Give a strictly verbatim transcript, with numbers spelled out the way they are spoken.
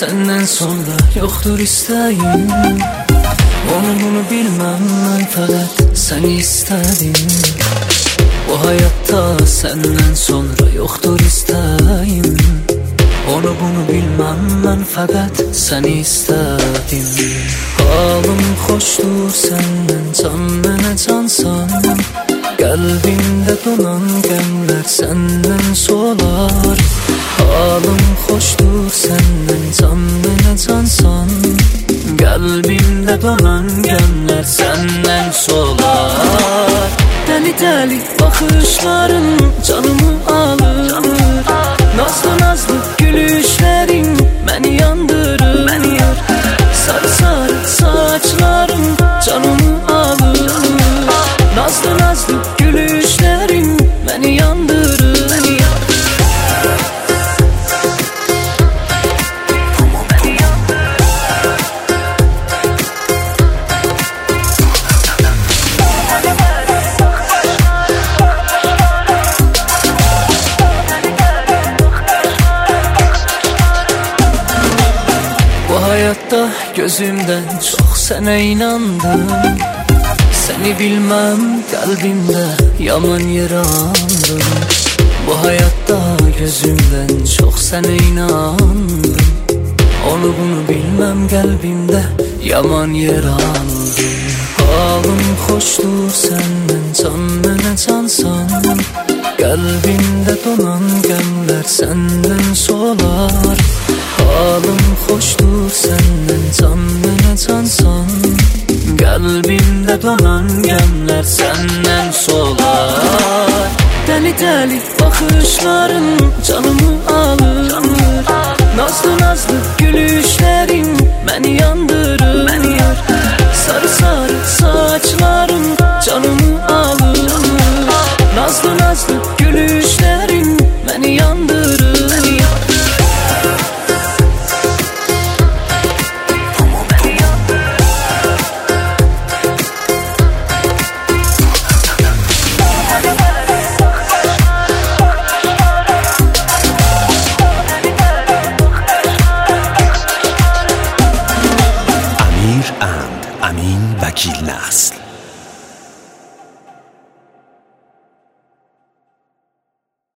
Senden sonra yoktur isteğim. Onu bunu bilmem, ben fakat seni istedim. Bu hayatta senden sonra yoktur isteğim. Onu bunu bilmem, ben fakat seni istedim. Halım hoşdur senden, can bana cansan. Kalbimde donan gemler senden solar. Halım hoşdur senden, can bana cansan. Kalbimde donan gemler senden solar. Deli deli bakışların canımı alır. Nazlı nazlı gülüşlerin beni yandırır. Sarı sarı saçların canımı alır. Nazlı nazlı gülüşlerin beni yandırır. Hayatta gözümden çok sana inandım. Seni bilmem kalbimde yaman yarandım. Bu hayatta gözümden çok sana inandım. Onu bunu bilmem kalbimde yaman yarandım. Halım hoştur senden, can bana cansan. Kalbimde donan gemler senden solar. Halım hoştur senden, can bana cansan. Kalbimde donan gemler senden solar. Deli deli bakışların canımı alır. Nazlı nazlı gülüşlerin beni yandırır. Sarı sarı saç